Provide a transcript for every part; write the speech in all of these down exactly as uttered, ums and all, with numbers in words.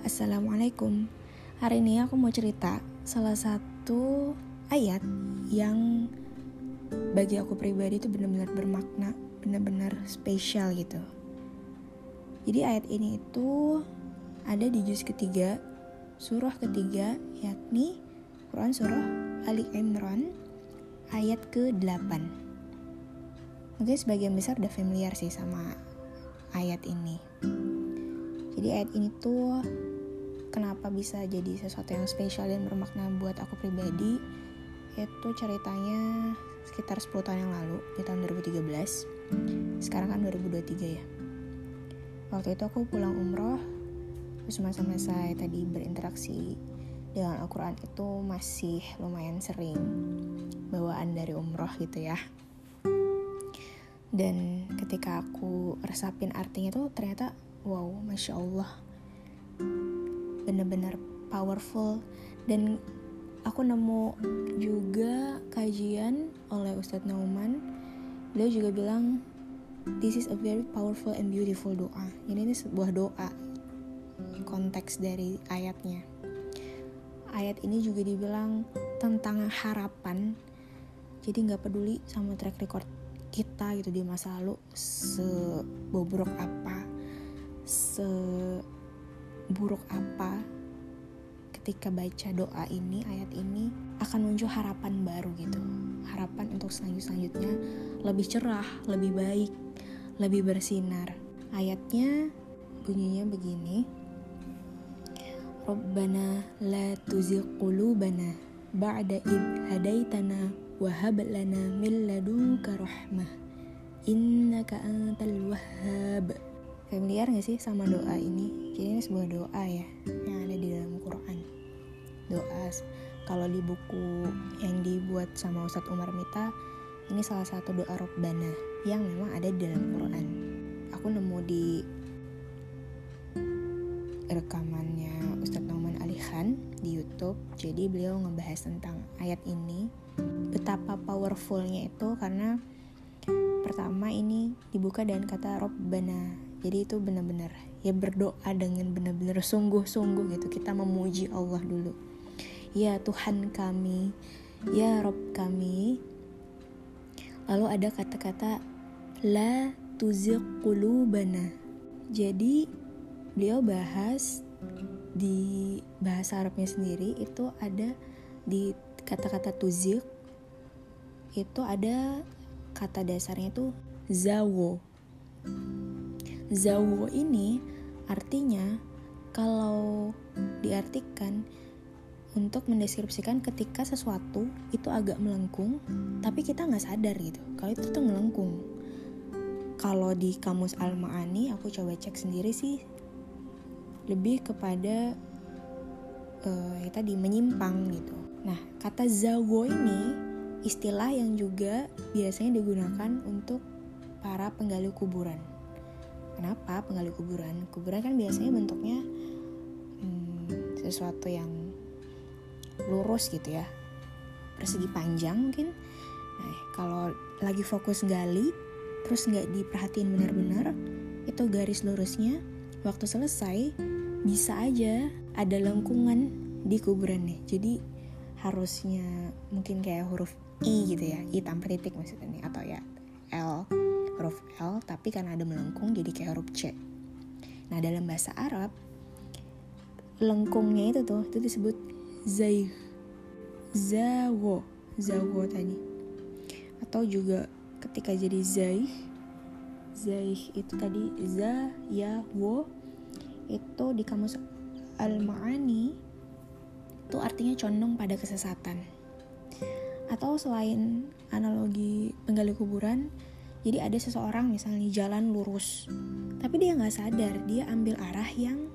Assalamualaikum. Hari ini aku mau cerita salah satu ayat yang bagi aku pribadi itu benar-benar bermakna, benar-benar spesial gitu. Jadi ayat ini itu ada di juz ketiga, surah ketiga, yakni Quran surah Ali Imran ayat ke delapan. Mungkin sebagian besar udah familiar sih sama ayat ini. Jadi ayat ini tuh kenapa bisa jadi sesuatu yang spesial dan bermakna buat aku pribadi, itu ceritanya sekitar sepuluh tahun yang lalu, di tahun dua ribu tiga belas. Sekarang kan dua ribu dua puluh tiga ya. Waktu itu aku pulang umroh, terus masa-masa tadi berinteraksi dengan Al-Quran itu masih lumayan sering bawaan dari umroh gitu ya. Dan ketika aku resapin artinya tuh ternyata wow, Masya Allah, benar-benar powerful. Dan aku nemu juga kajian oleh Ustadz Nauman. Beliau juga bilang this is a very powerful and beautiful doa. Jadi ini sebuah doa, konteks dari ayatnya. Ayat ini juga dibilang tentang harapan. Jadi gak peduli sama track record kita gitu di masa lalu, sebobrok apa, seburuk apa, ketika baca doa ini, ayat ini akan muncul harapan baru gitu. Harapan untuk selanjut-selanjutnya lebih cerah, lebih baik, lebih bersinar. Ayatnya bunyinya begini: Rabbana la tuzigh qulubana ba'da idh hadaitana wa hab lana min ladunka rahmah innaka antal wahhab. Familiar gak sih sama doa ini? Jadi ini sebuah doa ya yang ada di dalam Quran. Doa kalau di buku yang dibuat sama Ustadz Umar Mita, ini salah satu doa Rabbana yang memang ada di dalam Quran. Aku nemu di rekamannya Ustadz Nauman Ali Khan di YouTube. Jadi beliau ngebahas tentang ayat ini, betapa powerfulnya itu karena pertama ini dibuka dengan kata Rabbana. Jadi itu benar-benar ya berdoa dengan benar-benar sungguh-sungguh gitu. Kita memuji Allah dulu. Ya Tuhan kami, ya Rabb kami. Lalu ada kata-kata la tuzigh qulubana. Jadi beliau bahas di bahasa Arabnya sendiri itu ada di kata-kata tuzigh itu ada kata dasarnya itu zawo. Zawo ini artinya kalau diartikan untuk mendeskripsikan ketika sesuatu itu agak melengkung tapi kita gak sadar gitu kalau itu tuh melengkung. Kalau di Kamus Al-Ma'ani aku coba cek sendiri sih lebih kepada uh, ya tadi menyimpang gitu. Nah kata zawo ini istilah yang juga biasanya digunakan untuk para penggali kuburan. Kenapa penggali kuburan? Kuburan kan biasanya bentuknya hmm, sesuatu yang lurus gitu ya, persegi panjang mungkin. Nah, kalau lagi fokus gali, terus nggak diperhatiin benar-benar, itu garis lurusnya, waktu selesai bisa aja ada lengkungan di kuburannya. Jadi harusnya mungkin kayak huruf I gitu ya, I tanpa titik maksudnya nih, atau ya L, huruf L, tapi karena ada melengkung jadi kayak huruf C. Nah dalam bahasa Arab lengkungnya itu tuh itu disebut zaigh, zawo, zawo tadi. Atau juga ketika jadi zaigh, zaigh itu tadi za, ya, wo, itu di Kamus Al-Ma'ani itu artinya condong pada kesesatan. Atau selain analogi penggali kuburan, jadi ada seseorang misalnya jalan lurus, tapi dia gak sadar, dia ambil arah yang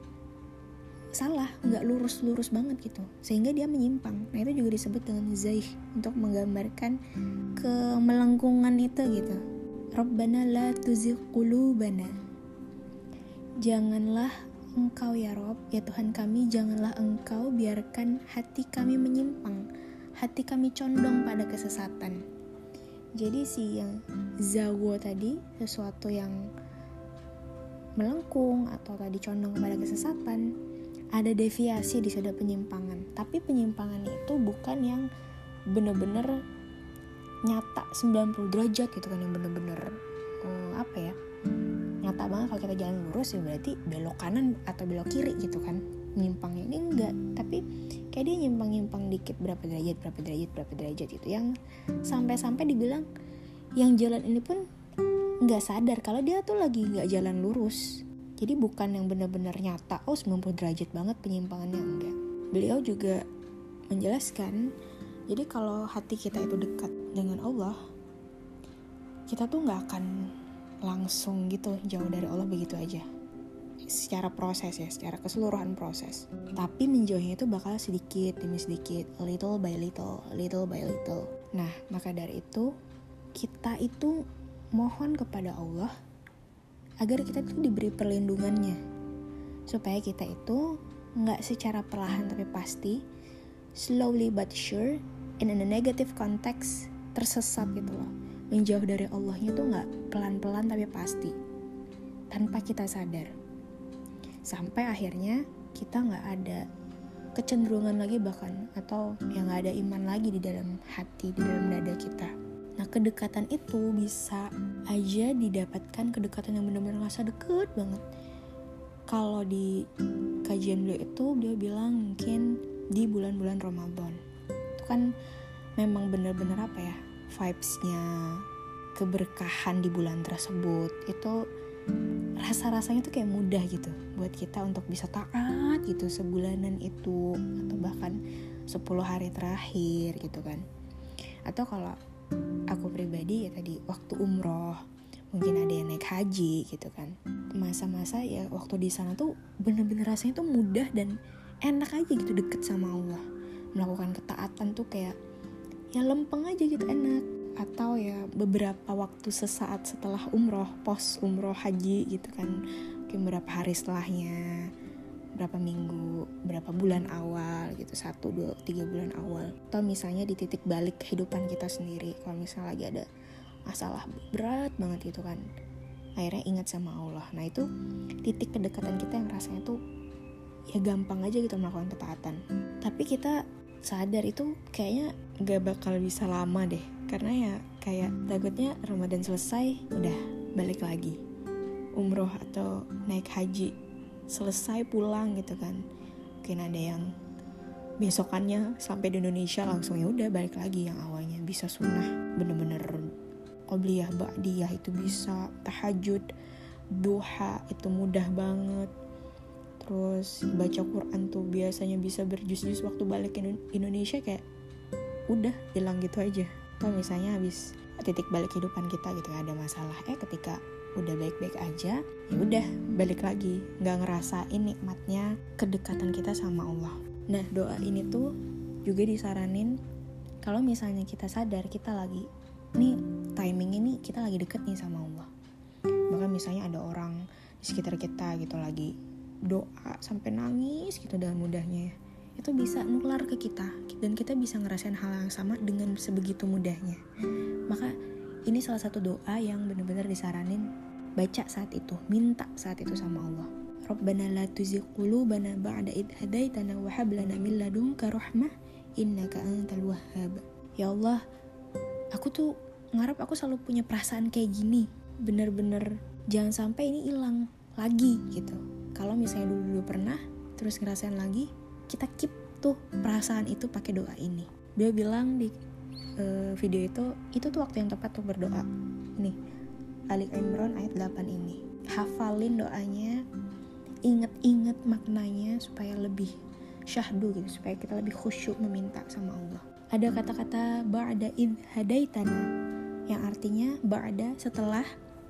salah, gak lurus-lurus banget gitu, sehingga dia menyimpang. Nah itu juga disebut dengan zaigh, untuk menggambarkan kemelengkungan itu gitu. Rabbana la tuzigh qulubana. Janganlah engkau ya Rabb, ya Tuhan kami, janganlah engkau biarkan hati kami menyimpang, hati kami condong pada kesesatan. Jadi si yang zawo tadi, sesuatu yang melengkung atau tadi condong kepada kesesatan, ada deviasi di sana, penyimpangan. Tapi penyimpangan itu bukan yang bener-bener nyata sembilan puluh derajat gitu kan, yang bener-bener uh, apa ya, nyata banget kalau kita jalan lurus ya berarti belok kanan atau belok kiri gitu kan. Nyimpangnya ini enggak, tapi kayak dia nyimpang-nyimpang dikit berapa derajat, berapa derajat, berapa derajat itu, yang sampai-sampai dibilang yang jalan ini pun nggak sadar kalau dia tuh lagi nggak jalan lurus. Jadi bukan yang benar-benar nyata, oh sembilan puluh derajat banget penyimpangannya, enggak. Beliau juga menjelaskan, jadi kalau hati kita itu dekat dengan Allah, kita tuh nggak akan langsung gitu jauh dari Allah begitu aja. Secara proses ya, secara keseluruhan proses. Tapi menjauhnya itu bakal sedikit demi sedikit, little by little, little by little. Nah, maka dari itu kita itu mohon kepada Allah agar kita tuh diberi perlindungannya, supaya kita itu nggak secara perlahan tapi pasti, slowly but sure, and in a negative context, tersesat gitu loh. Menjauh dari Allahnya tuh nggak pelan-pelan tapi pasti, tanpa kita sadar. Sampai akhirnya kita nggak ada kecenderungan lagi bahkan, atau yang nggak ada iman lagi di dalam hati, di dalam dada kita. Nah, kedekatan itu bisa aja didapatkan, kedekatan yang benar-benar rasa deket banget. Kalau di kajian beliau itu, dia bilang mungkin di bulan-bulan Ramadan. Itu kan memang benar-benar apa ya, vibes-nya, keberkahan di bulan tersebut. Itu rasa-rasanya tuh kayak mudah gitu buat kita untuk bisa taat gitu sebulanan itu, atau bahkan sepuluh hari terakhir gitu kan. Atau kalau aku pribadi ya tadi waktu umroh, mungkin ada yang naik haji gitu kan, masa-masa ya waktu di sana tuh bener-bener rasanya tuh mudah dan enak aja gitu, deket sama Allah, melakukan ketaatan tuh kayak ya lempeng aja gitu, enak. Atau ya beberapa waktu sesaat setelah umroh, pos umroh haji gitu kan, mungkin berapa hari setelahnya, berapa minggu, berapa bulan awal gitu, satu, dua, tiga bulan awal. Atau misalnya di titik balik kehidupan kita sendiri, kalau misalnya lagi ada masalah berat banget gitu kan, akhirnya ingat sama Allah. Nah itu titik kedekatan kita yang rasanya tuh ya gampang aja gitu melakukan ketaatan. Tapi kita sadar itu kayaknya gak bakal bisa lama deh, karena ya kayak takutnya Ramadan selesai udah balik lagi umroh atau naik haji, selesai pulang gitu kan. Mungkin ada yang besokannya sampai di Indonesia langsung ya udah balik lagi yang awalnya bisa sunnah, bener-bener qobliyah ba'diyah itu bisa, tahajud, duha itu mudah banget. Terus baca Quran tuh biasanya bisa berjus-jus waktu balik ke Indonesia, kayak udah hilang gitu aja. Atau misalnya habis titik balik kehidupan kita gitu, ada masalah, eh ketika udah baik-baik aja, ya udah balik lagi, nggak ngerasain nikmatnya kedekatan kita sama Allah. Nah doa ini tuh juga disaranin kalau misalnya kita sadar kita lagi nih timing ini kita lagi deket nih sama Allah. Bahkan misalnya ada orang di sekitar kita gitu lagi doa sampai nangis gitu dalam mudahnya, itu bisa nular ke kita dan kita bisa ngerasain hal yang sama dengan sebegitu mudahnya. Maka ini salah satu doa yang benar-benar disaranin baca saat itu, minta saat itu sama Allah. Rabbana la tuzigh qulubana ba'da idh hadaitana wa hab lana min ladunka rahmah innaka antal wahhab. Ya Allah, aku tuh ngarep aku selalu punya perasaan kayak gini, bener-bener jangan sampai ini hilang lagi gitu. Kalau misalnya dulu-dulu pernah terus ngerasain lagi, kita keep tuh perasaan itu pakai doa ini. Dia bilang di uh, video itu, itu tuh waktu yang tepat untuk berdoa. Nih, Ali Imran ayat delapan ini. Hafalin doanya, inget-inget maknanya supaya lebih syahdu gitu, supaya kita lebih khusyuk meminta sama Allah. Ada kata-kata ba'da idh hadaitana, yang artinya ba'da setelah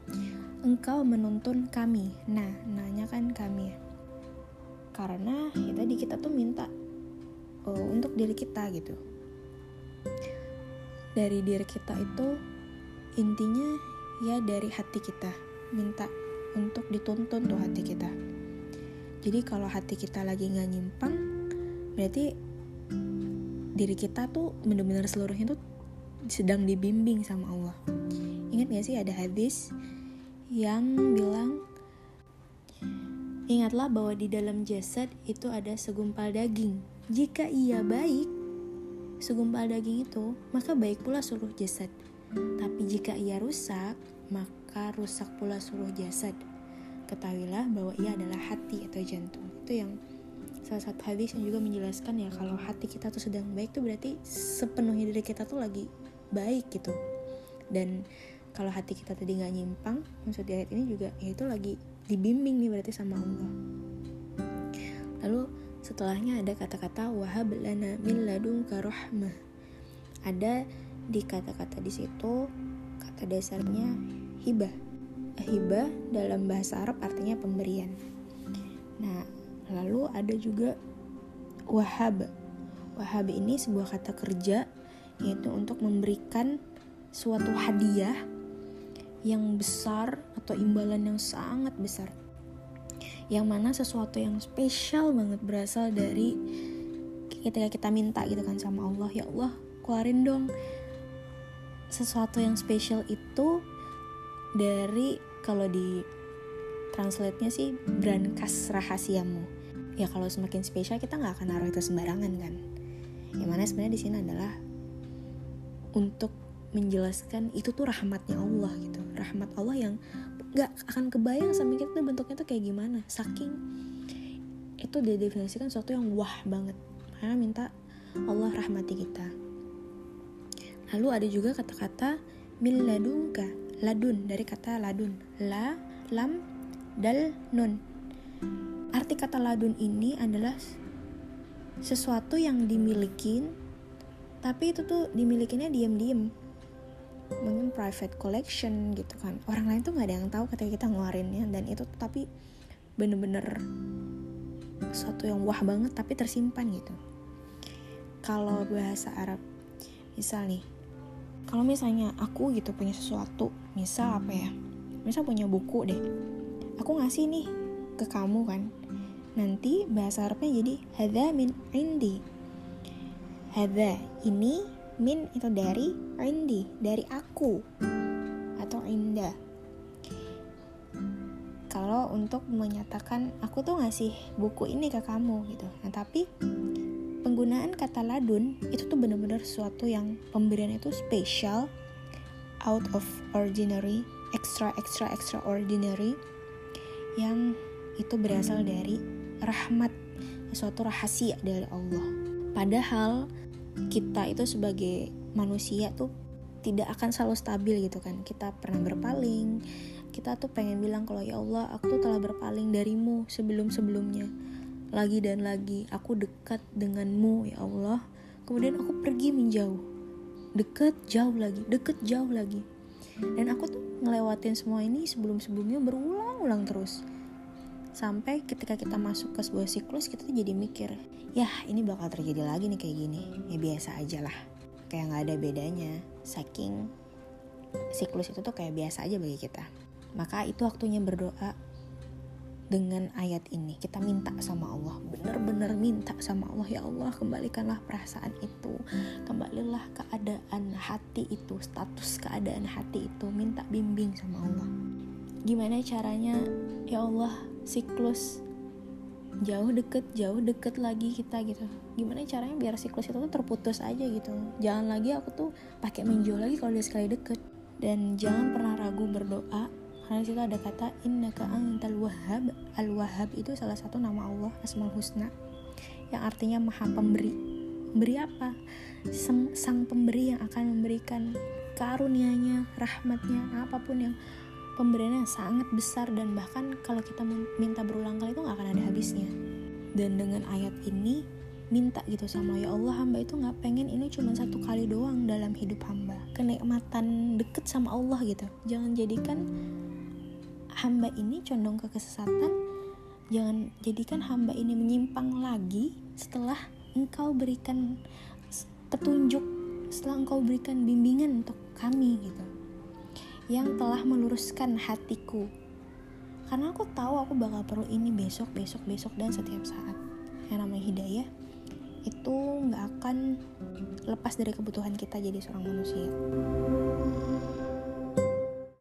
engkau menuntun kami. Nah, nanya kan kami ya. Karena ya tadi kita tuh minta uh, untuk diri kita gitu. Dari diri kita itu intinya ya dari hati kita, minta untuk dituntun tuh hati kita. Jadi kalau hati kita lagi gak nyimpang, berarti diri kita tuh benar-benar seluruhnya tuh sedang dibimbing sama Allah. Ingat gak sih ada hadis yang bilang Ingatlah bahwa di dalam jasad itu ada segumpal daging. Jika ia baik, segumpal daging itu, maka baik pula seluruh jasad. Tapi jika ia rusak, maka rusak pula seluruh jasad. Ketahuilah bahwa ia adalah hati atau jantung. Itu yang salah satu hadis yang juga menjelaskan ya, kalau hati kita tuh sedang baik tuh berarti sepenuhnya diri kita tuh lagi baik gitu. Dan kalau hati kita tadi gak nyimpang, maksud di ayat ini juga ya itu lagi dibimbing nih berarti sama Allah. Lalu setelahnya ada kata-kata wahab lana min ladunka rahmah. Ada di kata-kata di situ kata dasarnya hibah. Hibah dalam bahasa Arab artinya pemberian. Nah, lalu ada juga wahab. Wahab ini sebuah kata kerja, yaitu untuk memberikan suatu hadiah yang besar atau imbalan yang sangat besar, yang mana sesuatu yang spesial banget berasal dari ketika kita minta gitu kan sama Allah, ya Allah keluarin dong sesuatu yang spesial itu dari, kalau di translate-nya sih, brankas rahasiamu. Ya kalau semakin spesial kita nggak akan naruh itu sembarangan kan. Yang mana sebenarnya di sini adalah untuk menjelaskan itu tuh rahmatnya Allah gitu, rahmat Allah yang gak akan kebayang sama kita tuh bentuknya tuh kayak gimana, saking itu didefinisikan sesuatu yang wah banget. Makanya minta Allah rahmati kita. Lalu ada juga kata-kata min ladunka, ladun dari kata ladun, la, lam, dal, nun. Arti kata ladun ini adalah sesuatu yang dimiliki, tapi itu tuh dimilikinya diam-diam, mungkin private collection gitu kan, orang lain tuh nggak ada yang tahu ketika kita ngeluarinnya, dan itu tuh tapi bener-bener sesuatu yang wah banget tapi tersimpan gitu. Kalau bahasa Arab, misal nih, kalau misalnya aku gitu punya sesuatu, misal apa ya, misal punya buku deh, aku ngasih nih ke kamu kan, nanti bahasa Arabnya jadi hadza min indi. Hadza ini, min itu dari, indi dari aku atau inda. Kalau untuk menyatakan aku tuh ngasih buku ini ke kamu gitu. Nah tapi penggunaan kata ladun itu tuh benar-benar sesuatu yang pemberian itu spesial, out of ordinary, extra extra extraordinary, yang itu berasal dari rahmat, suatu rahasia dari Allah. Padahal kita itu sebagai manusia tuh tidak akan selalu stabil gitu kan. Kita pernah berpaling, kita tuh pengen bilang kalau ya Allah aku tuh telah berpaling darimu sebelum-sebelumnya, lagi dan lagi aku dekat denganmu ya Allah, kemudian aku pergi menjauh, dekat jauh lagi, dekat jauh lagi, dan aku tuh ngelewatin semua ini sebelum-sebelumnya berulang-ulang terus, sampai ketika kita masuk ke sebuah siklus kita tuh jadi mikir, ya ini bakal terjadi lagi nih kayak gini, ya biasa aja lah, kayak gak ada bedanya, saking siklus itu tuh kayak biasa aja bagi kita. Maka itu waktunya berdoa dengan ayat ini, kita minta sama Allah, benar-benar minta sama Allah, ya Allah kembalikanlah perasaan itu, kembalilah keadaan hati itu, status keadaan hati itu, minta bimbing sama Allah. Gimana caranya ya Allah, siklus jauh deket jauh deket lagi kita gitu, gimana caranya biar siklus itu tuh terputus aja gitu, jangan lagi aku tuh pakai menjauh lagi kalau udah sekali deket. Dan jangan pernah ragu berdoa, karena disitu ada kata innaka antal wahhab. Al-wahhab itu salah satu nama Allah, Asmaul Husna, yang artinya maha pemberi. Pemberi apa? Sang, sang pemberi yang akan memberikan karunia-Nya, rahmatnya, apapun yang pemberiannya sangat besar, dan bahkan kalau kita minta berulang kali itu gak akan ada habisnya. Dan dengan ayat ini minta gitu sama ya Allah, hamba itu gak pengen ini cuma satu kali doang dalam hidup hamba, kenikmatan deket sama Allah gitu. Jangan jadikan hamba ini condong ke kesesatan, jangan jadikan hamba ini menyimpang lagi setelah engkau berikan petunjuk, setelah engkau berikan bimbingan untuk kami gitu, yang telah meluruskan hatiku, karena aku tahu aku bakal perlu ini besok, besok, besok, dan setiap saat. Yang namanya hidayah itu gak akan lepas dari kebutuhan kita jadi seorang manusia.